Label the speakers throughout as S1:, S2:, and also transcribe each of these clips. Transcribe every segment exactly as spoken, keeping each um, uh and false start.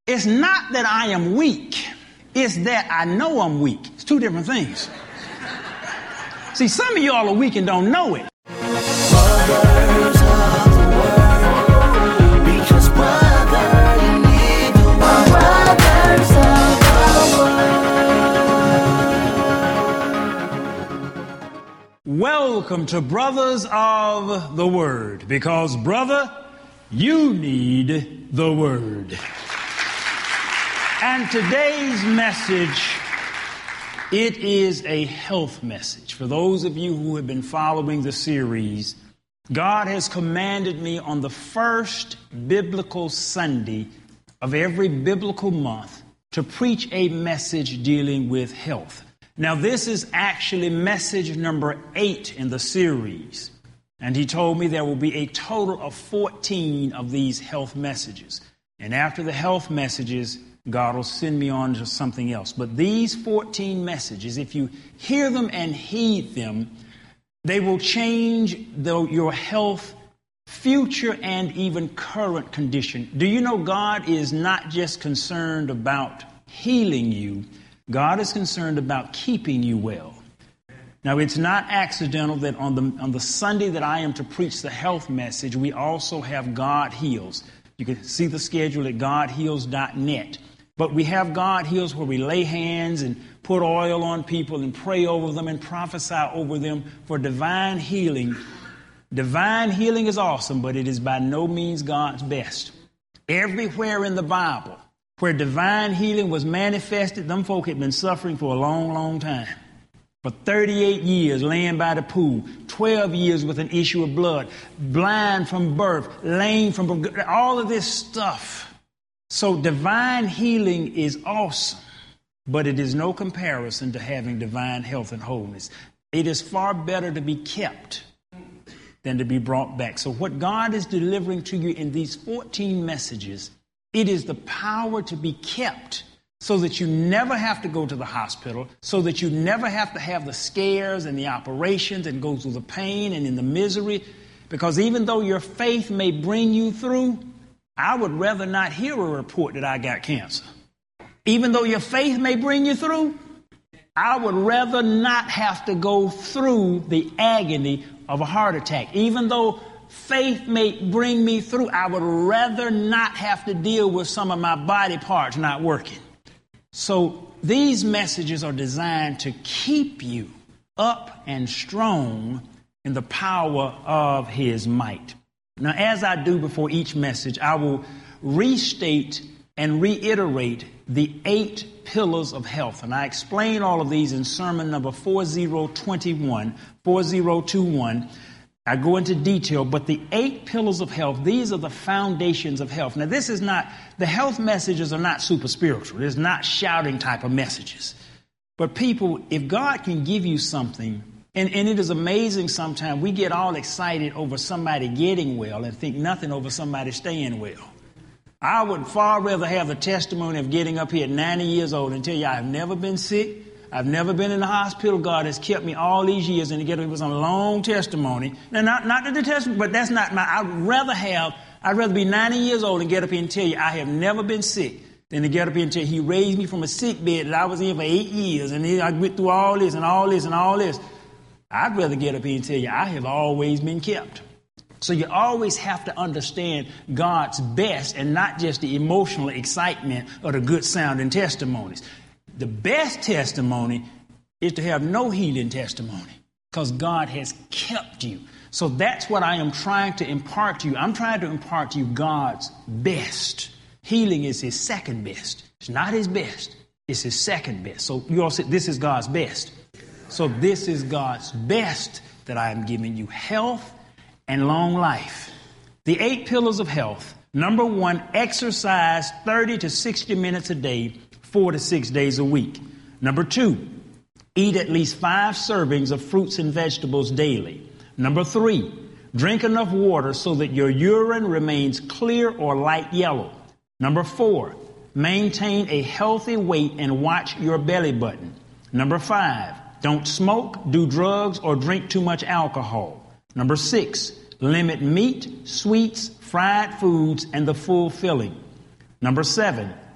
S1: It's not that I am weak. It's that I know I'm weak. It's two different things. See, some of y'all are weak and don't know it.
S2: Brothers of the world, because brother, you need the word. Brothers of the world.
S1: Welcome to Brothers of the Word, because brother, you need the Word. And today's message, it is a health message. For those of you who have been following the series, God has commanded me on the first biblical Sunday of every biblical month to preach a message dealing with health. Now, this is actually message number eight in the series. And he told me there will be a total of fourteen of these health messages. And after the health messages, God will send me on to something else. But these fourteen messages, if you hear them and heed them, they will change the, your health, future and even current condition. Do you know God is not just concerned about healing you? God is concerned about keeping you well. Now, it's not accidental that on the, on the Sunday that I am to preach the health message, we also have God Heals. You can see the schedule at god heals dot net. But we have God Heals where we lay hands and put oil on people and pray over them and prophesy over them for divine healing. Divine healing is awesome, but it is by no means God's best. Everywhere in the Bible where divine healing was manifested, them folk had been suffering for a long, long time. For thirty-eight years laying by the pool, twelve years with an issue of blood, blind from birth, lame from all of this stuff. So divine healing is awesome, but it is no comparison to having divine health and wholeness. It is far better to be kept than to be brought back. So what God is delivering to you in these fourteen messages, it is the power to be kept so that you never have to go to the hospital, so that you never have to have the scares and the operations and go through the pain and in the misery. Because even though your faith may bring you through, I would rather not hear a report that I got cancer. Even though your faith may bring you through, I would rather not have to go through the agony of a heart attack. Even though faith may bring me through, I would rather not have to deal with some of my body parts not working. So these messages are designed to keep you up and strong in the power of his might. Now, as I do before each message, I will restate and reiterate the eight pillars of health. And I explain all of these in sermon number four thousand twenty-one, four thousand twenty-one. I go into detail, but the eight pillars of health, these are the foundations of health. Now, this is not, the health messages are not super spiritual. It's not shouting type of messages. But people, if God can give you something, and, and it is amazing sometimes we get all excited over somebody getting well and think nothing over somebody staying well. I would far rather have the testimony of getting up here at ninety years old and tell you I've never been sick. I've never been in the hospital. God has kept me all these years, and to get it was a long testimony. Now, not, not that the testimony, but that's not my, I'd rather have, I'd rather be ninety years old and get up here and tell you I have never been sick than to get up here and tell you he raised me from a sick bed that I was in for eight years, and then I went through all this and all this and all this. I'd rather get up here and tell you I have always been kept. So you always have to understand God's best and not just the emotional excitement or the good sounding testimonies. The best testimony is to have no healing testimony because God has kept you. So that's what I am trying to impart to you. I'm trying to impart to you God's best. Healing is his second best. It's not his best. It's his second best. So you all say this is God's best. So this is God's best that I am giving you: health and long life. The eight pillars of health. Number one, exercise thirty to sixty minutes a day, four to six days a week. Number two, eat at least five servings of fruits and vegetables daily. Number three, drink enough water so that your urine remains clear or light yellow. Number four, maintain a healthy weight and watch your belly button. Number five, don't smoke, do drugs, or drink too much alcohol. Number six, limit meat, sweets, fried foods, and the full filling. Number seven,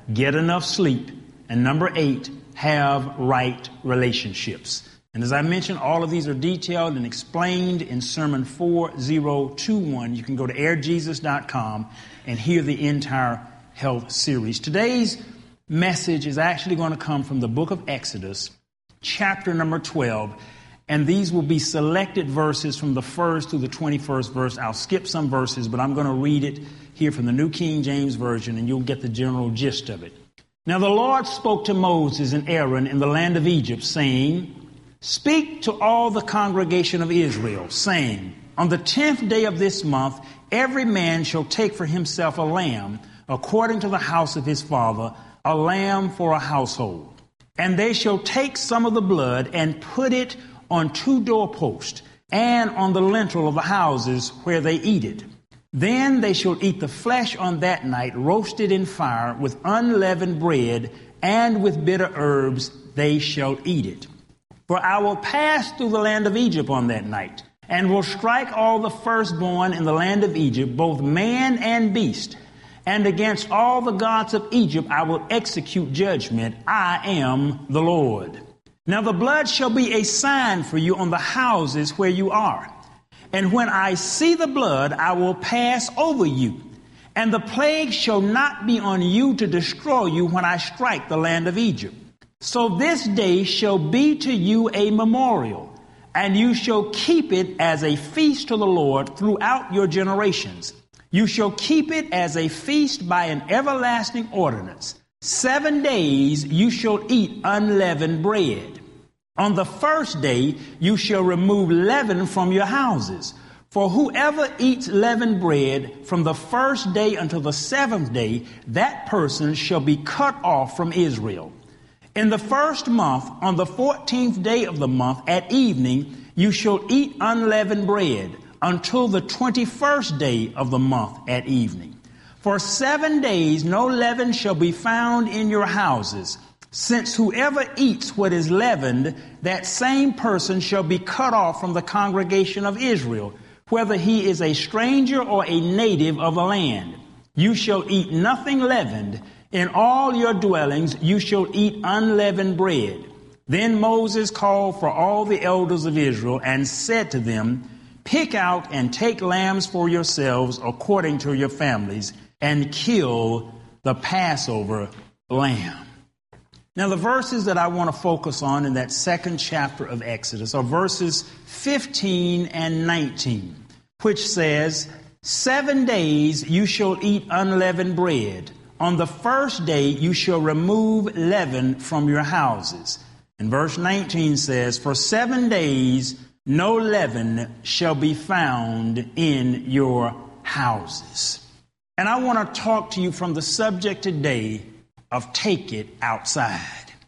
S1: get enough sleep. And number eight, have right relationships. And as I mentioned, all of these are detailed and explained in Sermon four thousand twenty-one. You can go to air jesus dot com and hear the entire health series. Today's message is actually going to come from the book of Exodus, chapter number twelve. And these will be selected verses from the first to the twenty-first verse. I'll skip some verses, but I'm going to read it here from the New King James Version, and you'll get the general gist of it. Now the Lord spoke to Moses and Aaron in the land of Egypt, saying, "Speak to all the congregation of Israel, saying, on the tenth day of this month, every man shall take for himself a lamb, according to the house of his father, a lamb for a household. And they shall take some of the blood and put it on two doorposts and on the lintel of the houses where they eat it. Then they shall eat the flesh on that night, roasted in fire with unleavened bread, and with bitter herbs they shall eat it. For I will pass through the land of Egypt on that night, and will strike all the firstborn in the land of Egypt, both man and beast. And against all the gods of Egypt I will execute judgment. I am the Lord. Now the blood shall be a sign for you on the houses where you are. And when I see the blood, I will pass over you. And the plague shall not be on you to destroy you when I strike the land of Egypt. So this day shall be to you a memorial, and you shall keep it as a feast to the Lord throughout your generations. You shall keep it as a feast by an everlasting ordinance. Seven days you shall eat unleavened bread. On the first day you shall remove leaven from your houses. For whoever eats leavened bread from the first day until the seventh day, that person shall be cut off from Israel. In the first month, on the fourteenth day of the month at evening, you shall eat unleavened bread until the twenty-first day of the month at evening. For seven days no leaven shall be found in your houses. Since whoever eats what is leavened, that same person shall be cut off from the congregation of Israel, whether he is a stranger or a native of the land. You shall eat nothing leavened. In all your dwellings you shall eat unleavened bread. Then Moses called for all the elders of Israel and said to them, pick out and take lambs for yourselves according to your families, and kill the Passover lamb. Now, the verses that I want to focus on in that second chapter of Exodus are verses fifteen and nineteen, which says, seven days you shall eat unleavened bread. On the first day you shall remove leaven from your houses. And verse nineteen says, for seven days no leaven shall be found in your houses. And I want to talk to you from the subject today of take it outside.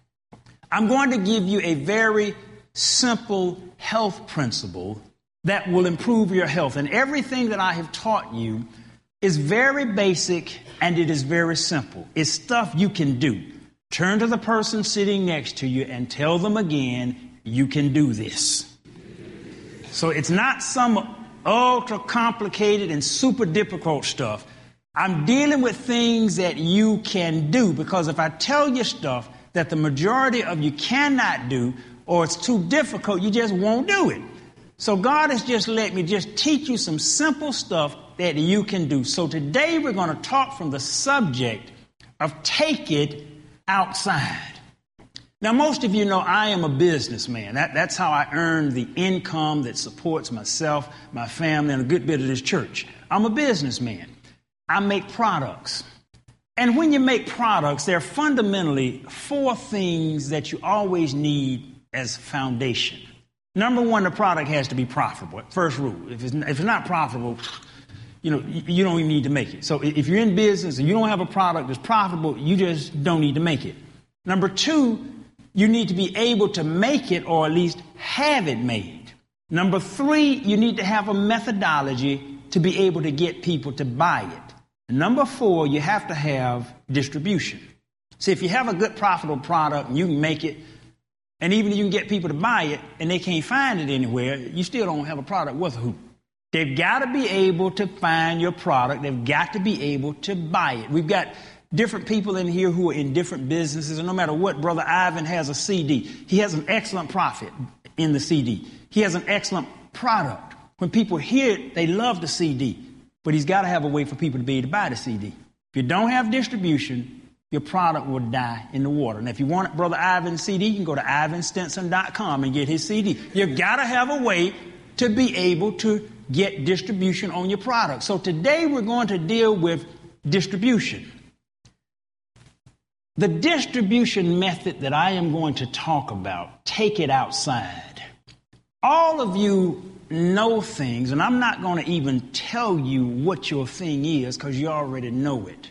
S1: I'm going to give you a very simple health principle that will improve your health. And everything that I have taught you is very basic and it is very simple. It's stuff you can do. Turn to the person sitting next to you and tell them again, you can do this. So it's not some ultra complicated and super difficult stuff. I'm dealing with things that you can do, because if I tell you stuff that the majority of you cannot do, or it's too difficult, you just won't do it. So God has just let me just teach you some simple stuff that you can do. So today we're going to talk from the subject of take it outside. Now, most of you know I am a businessman. That, that's how I earn the income that supports myself, my family, and a good bit of this church. I'm a businessman. I make products. And when you make products, there are fundamentally four things that you always need as foundation. Number one, the product has to be profitable. First rule. If it's, if it's not profitable, you know, you, you don't even need to make it. So if you're in business and you don't have a product that's profitable, you just don't need to make it. Number two, you need to be able to make it, or at least have it made. Number three, you need to have a methodology to be able to get people to buy it. Number four, you have to have distribution. See, if you have a good profitable product and you can make it, and even if you can get people to buy it and they can't find it anywhere, you still don't have a product worth a hoot. They've got to be able to find your product. They've got to be able to buy it. We've got different people in here who are in different businesses, and no matter what, Brother Ivan has a C D. He has an excellent profit in the C D. He has an excellent product. When people hear it, they love the C D. But he's got to have a way for people to be able to buy the C D. If you don't have distribution, your product will die in the water. And if you want Brother Ivan's C D, you can go to ivan stinson dot com and get his C D. You've got to have a way to be able to get distribution on your product. So today we're going to deal with distribution. The distribution method that I am going to talk about, take it outside. All of you know things, and I'm not going to even tell you what your thing is because you already know it.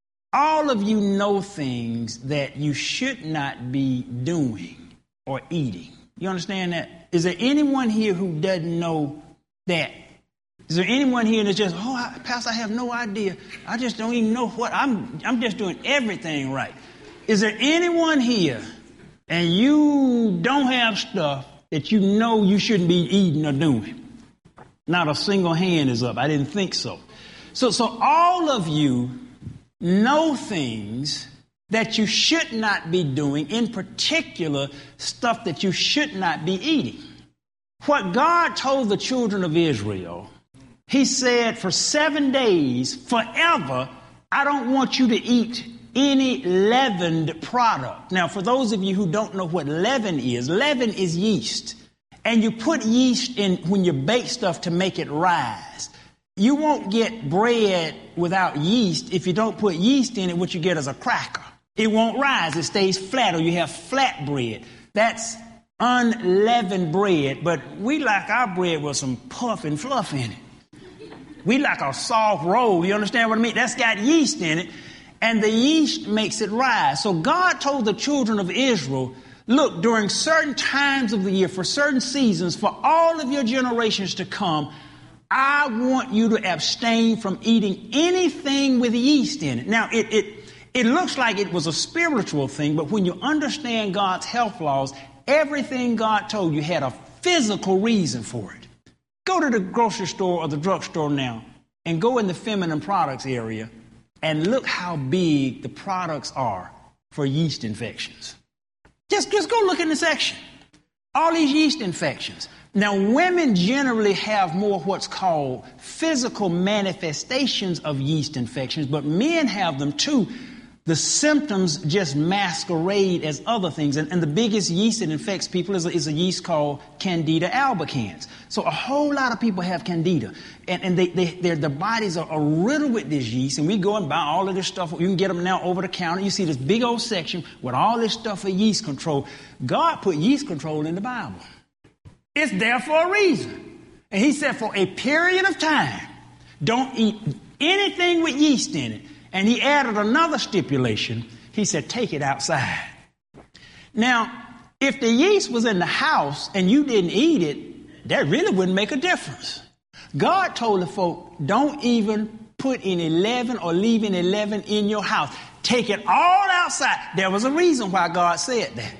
S1: All of you know things that you should not be doing or eating. You understand that? Is there anyone here who doesn't know that? Is there anyone here that's just, oh, I, Pastor, I have no idea. I just don't even know what, I'm, I'm just doing everything right. Is there anyone here and you don't have stuff that you know you shouldn't be eating or doing? Not a single hand is up. I didn't think so. So, so all of you know things that you should not be doing, in particular, stuff that you should not be eating. What God told the children of Israel, he said, for seven days, forever, I don't want you to eat any leavened product. Now, for those of you who don't know what leaven is, leaven is yeast. And you put yeast in when you bake stuff to make it rise. You won't get bread without yeast. If you don't put yeast in it, what you get is a cracker. It won't rise. It stays flat, or you have flat bread. That's unleavened bread, but we like our bread with some puff and fluff in it. We like a soft roll. You understand what I mean? That's got yeast in it, and the yeast makes it rise. So God told the children of Israel, look, during certain times of the year, for certain seasons, for all of your generations to come, I want you to abstain from eating anything with yeast in it. Now, it, it, it looks like it was a spiritual thing, but when you understand God's health laws, everything God told you had a physical reason for it. Go to the grocery store or the drugstore now and go in the feminine products area and look how big the products are for yeast infections. Just, just go look in the section. All these yeast infections. Now, women generally have more what's called physical manifestations of yeast infections, but men have them too. The symptoms just masquerade as other things. And, and the biggest yeast that infects people is a, is a yeast called Candida albicans. So a whole lot of people have Candida. And, and they, they, their bodies are, are riddled with this yeast. And we go and buy all of this stuff. You can get them now over the counter. You see this big old section with all this stuff for yeast control. God put yeast control in the Bible. It's there for a reason. And he said for a period of time, don't eat anything with yeast in it. And he added another stipulation. He said, take it outside. Now, if the yeast was in the house and you didn't eat it, that really wouldn't make a difference. God told the folk, don't even put any leaven or leave any leaven in your house. Take it all outside. There was a reason why God said that.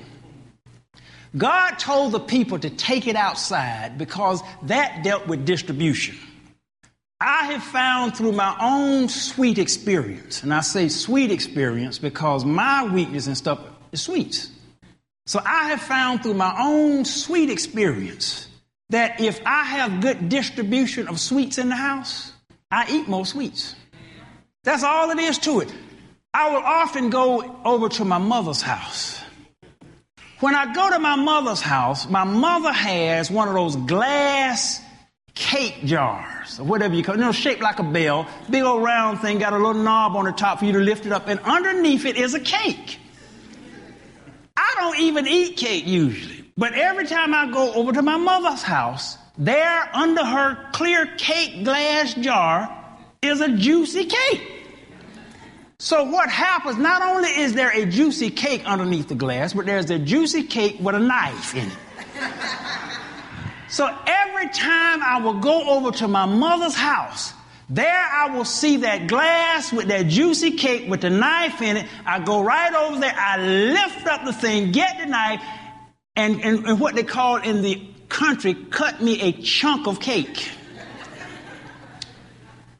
S1: God told the people to take it outside because that dealt with distribution. I have found through my own sweet experience, and I say sweet experience because my weakness and stuff is sweets. So I have found through my own sweet experience that if I have good distribution of sweets in the house, I eat more sweets. That's all it is to it. I will often go over to my mother's house. When I go to my mother's house, my mother has one of those glass cake jars, or whatever you call it, you know, shaped like a bell, big old round thing, got a little knob on the top for you to lift it up, and underneath it is a cake. I don't even eat cake usually, but every time I go over to my mother's house, there under her clear cake glass jar is a juicy cake. So what happens, not only is there a juicy cake underneath the glass, but there's a juicy cake with a knife in it. So every time I will go over to my mother's house, there I will see that glass with that juicy cake with the knife in it. I go right over there, I lift up the thing, get the knife, and, and, and what they call in the country, cut me a chunk of cake.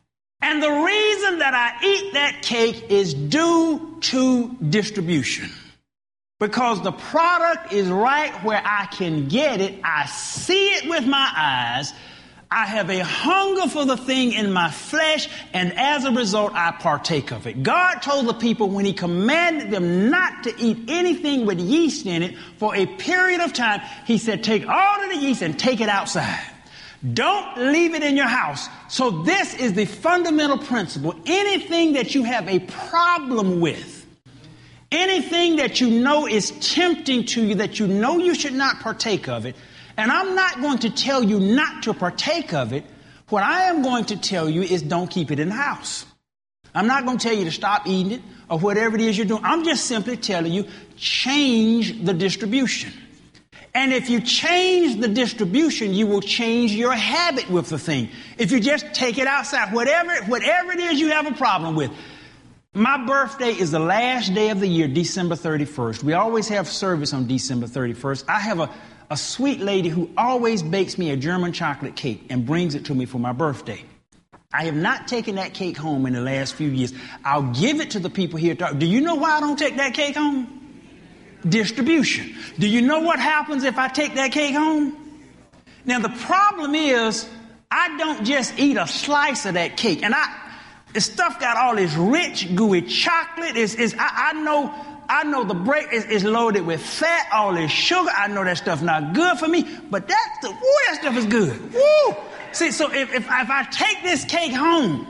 S1: And the reason that I eat that cake is due to distribution. Because the product is right where I can get it. I see it with my eyes. I have a hunger for the thing in my flesh, and as a result, I partake of it. God told the people when he commanded them not to eat anything with yeast in it for a period of time, he said, take all of the yeast and take it outside. Don't leave it in your house. So this is the fundamental principle. Anything that you have a problem with, anything that you know is tempting to you, that you know you should not partake of it, and I'm not going to tell you not to partake of it. What I am going to tell you is don't keep it in the house. I'm not going to tell you to stop eating it or whatever it is you're doing. I'm just simply telling you, change the distribution. And if you change the distribution, you will change your habit with the thing. If you just take it outside, whatever, whatever it is you have a problem with. My birthday is the last day of the year, December thirty-first. We always have service on December thirty-first. I have a A sweet lady who always bakes me a German chocolate cake and brings it to me for my birthday. I have not taken that cake home in the last few years. I'll give it to the people here. Do you know why I don't take that cake home? Distribution. Do you know what happens if I take that cake home? Now, the problem is I don't just eat a slice of that cake. And I, the stuff got all this rich, gooey chocolate. It's, it's, I, I know... I know the break is, is loaded with fat, all this sugar. I know that stuff not good for me, but that, woo, that stuff is good. Woo! See, so if, if, if I take this cake home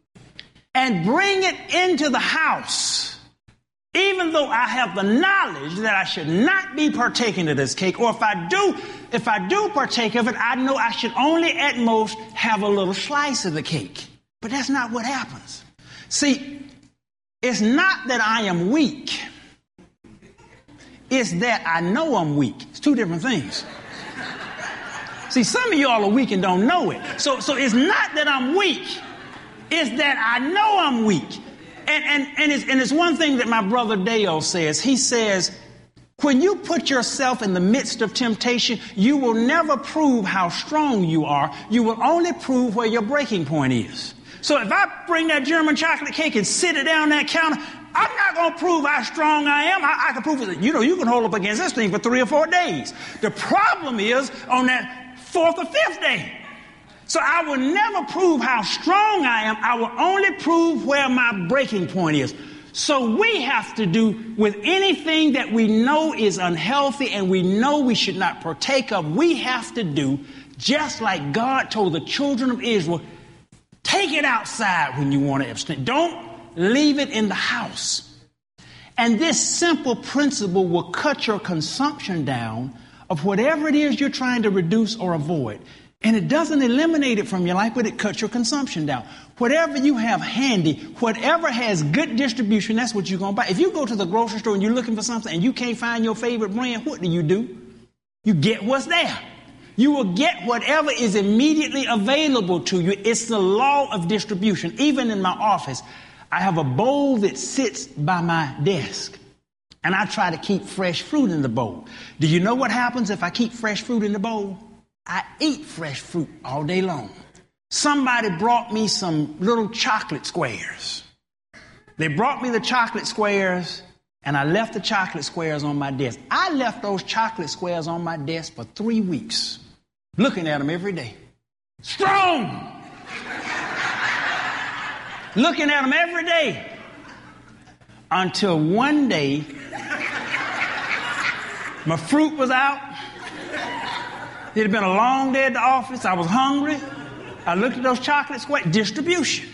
S1: and bring it into the house, even though I have the knowledge that I should not be partaking of this cake, or if I do, if I do partake of it, I know I should only at most have a little slice of the cake. But that's not what happens. See, it's not that I am weak. It's that I know I'm weak. It's two different things. See, some of y'all are weak and don't know it. So, so it's not that I'm weak. It's that I know I'm weak. And, and, and, it's, and it's one thing that my brother Dale says. He says, when you put yourself in the midst of temptation, you will never prove how strong you are. You will only prove where your breaking point is. So if I bring that German chocolate cake and sit it down that counter, I'm not going to prove how strong I am. I, I can prove it. You know, you can hold up against this thing for three or four days. The problem is on that fourth or fifth day. So I will never prove how strong I am. I will only prove where my breaking point is. So we have to do with anything that we know is unhealthy and we know we should not partake of, we have to do just like God told the children of Israel, take it outside when you want to abstain. Don't leave it in the house. And this simple principle will cut your consumption down of whatever it is you're trying to reduce or avoid. And it doesn't eliminate it from your life, but it cuts your consumption down. Whatever you have handy, whatever has good distribution, that's what you're going to buy. If you go to the grocery store and you're looking for something and you can't find your favorite brand, what do you do? You get what's there. You will get whatever is immediately available to you. It's the law of distribution. Even in my office, I have a bowl that sits by my desk, and I try to keep fresh fruit in the bowl. Do you know what happens if I keep fresh fruit in the bowl? I eat fresh fruit all day long. Somebody brought me some little chocolate squares. They brought me the chocolate squares, and I left the chocolate squares on my desk. I left those chocolate squares on my desk for three weeks, looking at them every day. Strong! Looking at them every day. Until one day, my fruit was out. It had been a long day at the office. I was hungry. I looked at those chocolate squares. Distribution.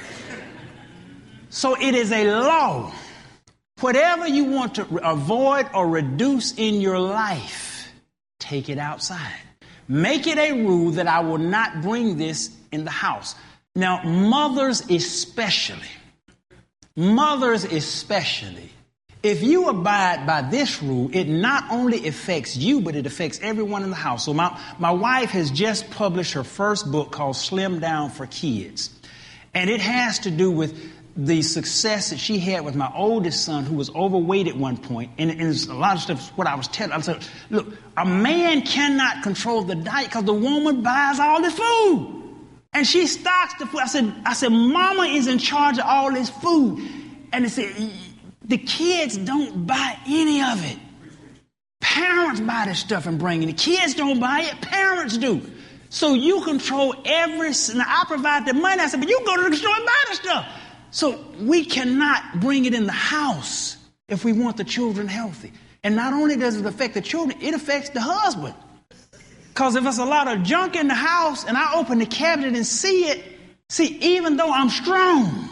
S1: So it is a law. Whatever you want to avoid or reduce in your life, take it outside. Make it a rule that I will not bring this in the house. Now, mothers especially, mothers especially, if you abide by this rule, it not only affects you, but it affects everyone in the house. So my, my wife has just published her first book called Slim Down for Kids. And it has to do with the success that she had with my oldest son, who was overweight at one point. And, and a lot of stuff, what I was telling, I said, look, a man cannot control the diet because the woman buys all this food. And she stocks the food. I said, I said, Mama is in charge of all this food. And they said, the kids don't buy any of it. Parents buy this stuff and bring it. The kids don't buy it. Parents do. So you control every, now I provide the money. I said, but you go to the store and buy the stuff. So we cannot bring it in the house if we want the children healthy. And not only does it affect the children, it affects the husband. Because if there's a lot of junk in the house and I open the cabinet and see it, see, even though I'm strong,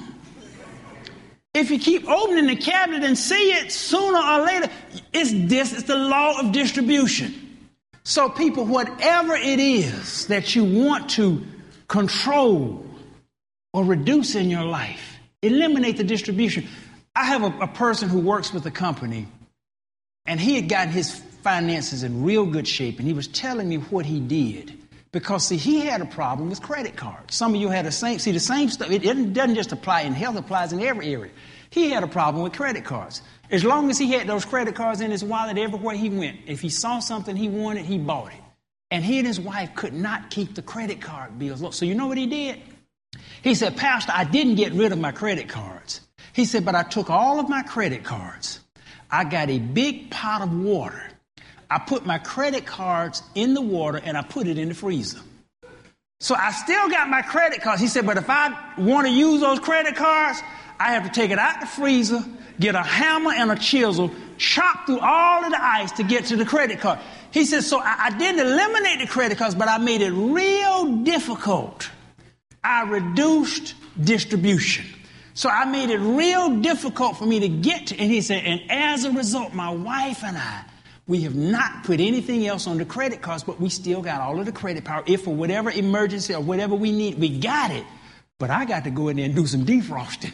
S1: if you keep opening the cabinet and see it, sooner or later, it's this, it's the law of distribution. So people, whatever it is that you want to control or reduce in your life, eliminate the distribution. I have a, a person who works with a company, and he had gotten his finances in real good shape, and he was telling me what he did. Because, see, he had a problem with credit cards. Some of you had the same, see, the same stuff. It, it doesn't just apply in health, it applies in every area. He had a problem with credit cards. As long as he had those credit cards in his wallet everywhere he went, if he saw something he wanted, he bought it. And he and his wife could not keep the credit card bills low. So you know what he did? He said, Pastor, I didn't get rid of my credit cards. He said, but I took all of my credit cards. I got a big pot of water. I put my credit cards in the water and I put it in the freezer. So I still got my credit cards. He said, but if I want to use those credit cards, I have to take it out the freezer, get a hammer and a chisel, chop through all of the ice to get to the credit card. He said, so I, I didn't eliminate the credit cards, but I made it real difficult. I reduced distribution. So I made it real difficult for me to get to, and he said, and as a result, my wife and I, we have not put anything else on the credit cards, but we still got all of the credit power. If for whatever emergency or whatever we need, we got it. But I got to go in there and do some defrosting.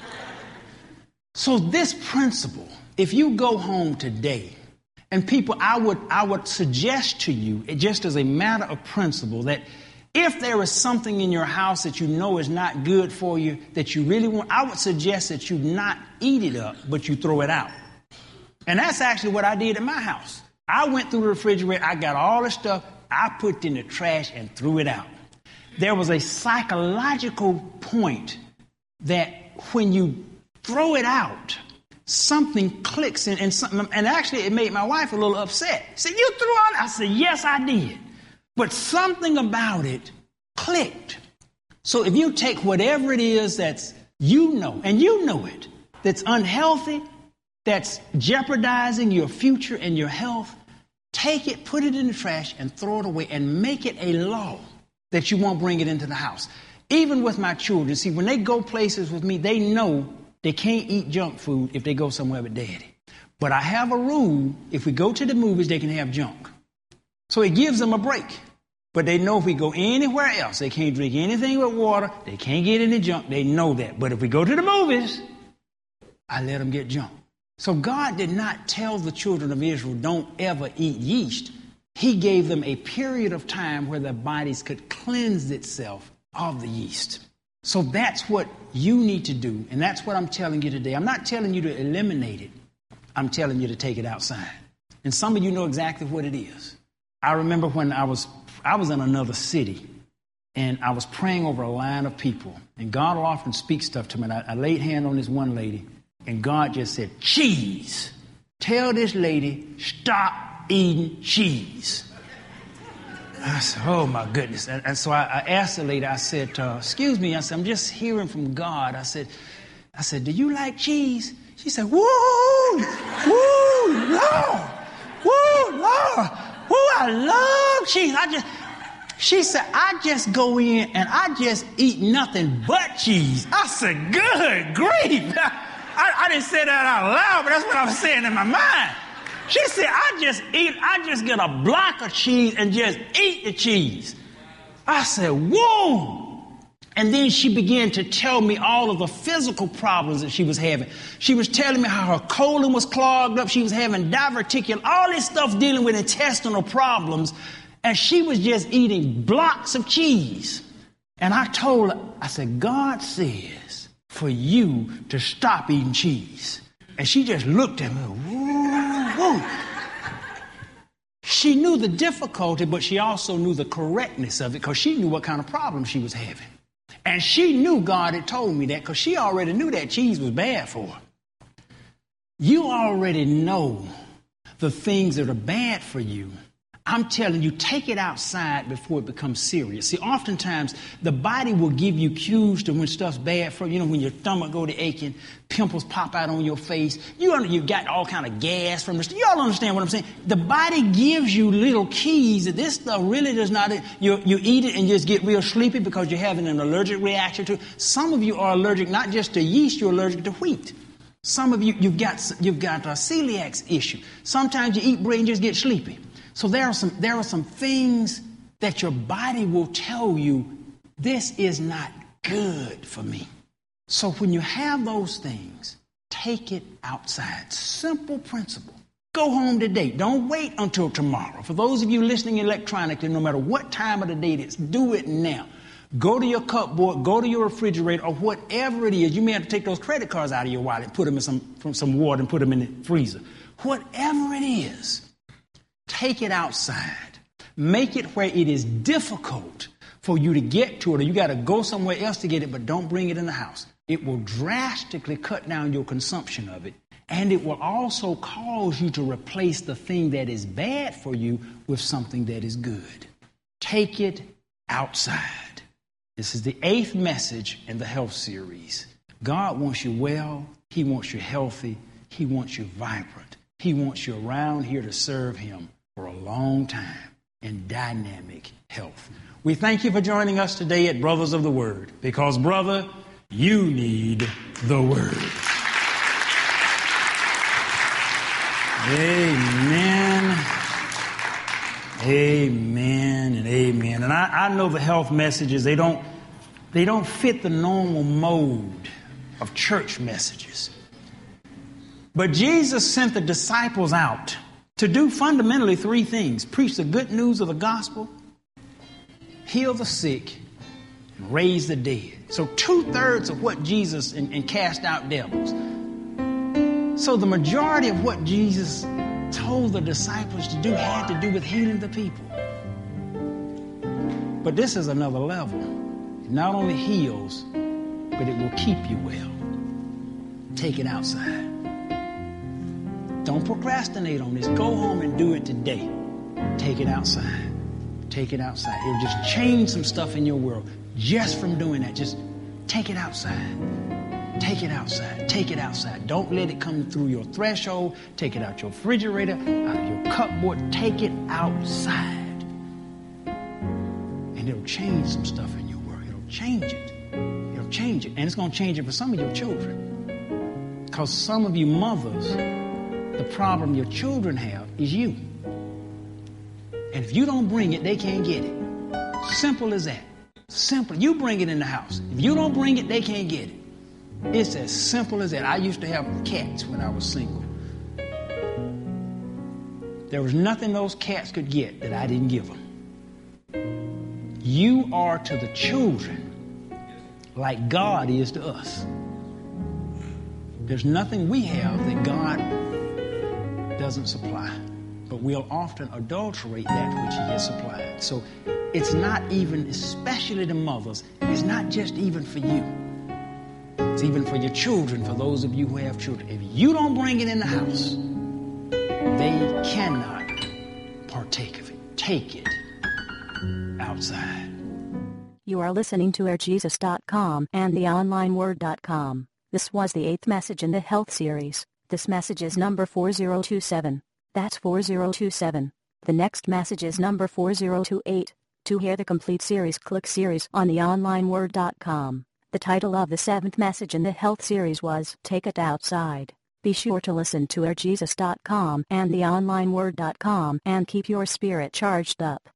S1: So this principle, if you go home today, and people, I would, I would suggest to you, just as a matter of principle, that if there is something in your house that you know is not good for you, that you really want, I would suggest that you not eat it up, but you throw it out. And that's actually what I did at my house. I went through the refrigerator, I got all the stuff, I put it in the trash and threw it out. There was a psychological point that when you throw it out, something clicks in, and, something, and actually it made my wife a little upset. She said, you threw all that? I said, yes, I did. But something about it clicked. So if you take whatever it is that's, you know, and you know it, that's unhealthy, that's jeopardizing your future and your health, take it, put it in the trash, and throw it away, and make it a law that you won't bring it into the house. Even with my children, see, when they go places with me, they know they can't eat junk food if they go somewhere with Daddy. But I have a rule, if we go to the movies, they can have junk. So it gives them a break. But they know if we go anywhere else, they can't drink anything with water, they can't get any junk, they know that. But if we go to the movies, I let them get junk. So God did not tell the children of Israel, don't ever eat yeast. He gave them a period of time where their bodies could cleanse itself of the yeast. So that's what you need to do. And that's what I'm telling you today. I'm not telling you to eliminate it. I'm telling you to take it outside. And some of you know exactly what it is. I remember when I was, I was in another city and I was praying over a line of people. And God will often speak stuff to me. And I, I laid hand on this one lady. And God just said, cheese. Tell this lady, stop eating cheese. I said, oh, my goodness. And, and so I, I asked the lady, I said, uh, excuse me. I said, I'm just hearing from God. I said, I said, do you like cheese? She said, woo, woo, Lord, woo, Lord, woo, I love cheese. I just, she said, I just go in and I just eat nothing but cheese. I said, good grief. I, I didn't say that out loud, but that's what I was saying in my mind. She said, I just eat, I just get a block of cheese and just eat the cheese. I said, whoa. And then she began to tell me all of the physical problems that she was having. She was telling me how her colon was clogged up. She was having diverticulum, all this stuff dealing with intestinal problems. And she was just eating blocks of cheese. And I told her, I said, God says for you to stop eating cheese. And she just looked at me, whoa, whoa. She she knew the difficulty, but she also knew the correctness of it because she knew what kind of problem she was having. And she knew God had told me that because she already knew that cheese was bad for her. You already know the things that are bad for you. I'm telling you, take it outside before it becomes serious. See, oftentimes the body will give you cues to when stuff's bad for you. You know, when your stomach go to aching, pimples pop out on your face. You you got all kind of gas from the. You all understand what I'm saying? The body gives you little keys that this stuff really does not. You you eat it and just get real sleepy because you're having an allergic reaction to it. Some of you are allergic not just to yeast, you're allergic to wheat. Some of you you've got you've got a celiac issue. Sometimes you eat bread and just get sleepy. So there are some there are some things that your body will tell you, this is not good for me. So when you have those things, take it outside. Simple principle. Go home today. Don't wait until tomorrow. For those of you listening electronically, no matter what time of the day it is, do it now. Go to your cupboard, go to your refrigerator, or whatever it is. You may have to take those credit cards out of your wallet, put them in some from some water and put them in the freezer. Whatever it is. Take it outside. Make it where it is difficult for you to get to it, or you got to go somewhere else to get it, but don't bring it in the house. It will drastically cut down your consumption of it, and it will also cause you to replace the thing that is bad for you with something that is good. Take it outside. This is the eighth message in the health series. God wants you well. He wants you healthy. He wants you vibrant. He wants you around here to serve him for a long time in dynamic health. We thank you for joining us today at Brothers of the Word, because, brother, you need the Word. Amen. Amen and amen. And I, I know the health messages, they don't, they don't fit the normal mode of church messages. But Jesus sent the disciples out to do fundamentally three things: preach the good news of the gospel, heal the sick, and raise the dead. So two-thirds of what Jesus, and, and cast out devils. So the majority of what Jesus told the disciples to do had to do with healing the people. But this is another level. It not only heals, but it will keep you well. Take it outside. Don't procrastinate on this. Go home and do it today. Take it outside. Take it outside. It'll just change some stuff in your world just from doing that. Just take it outside. Take it outside. Take it outside. Don't let it come through your threshold. Take it out your refrigerator, out of your cupboard. Take it outside. And it'll change some stuff in your world. It'll change it. It'll change it. And it's going to change it for some of your children. Because some of you mothers, the problem your children have is you. And if you don't bring it, they can't get it. Simple as that. Simple. You bring it in the house. If you don't bring it, they can't get it. It's as simple as that. I used to have cats when I was single. There was nothing those cats could get that I didn't give them. You are to the children like God is to us. There's nothing we have that God doesn't supply. But we'll often adulterate that which he has supplied. So it's not even, especially the mothers, it's not just even for you. It's even for your children, for those of you who have children. If you don't bring it in the house, they cannot partake of it. Take it outside.
S3: You are listening to air jesus dot com and the online word dot com. This was the eighth message in the health series. This message is number four zero two seven. That's four zero two seven. The next message is number four zero two eight. To hear the complete series, click series on the online word dot com. The title of the seventh message in the health series was Take It Outside. Be sure to listen to air jesus dot com and the online word dot com and keep your spirit charged up.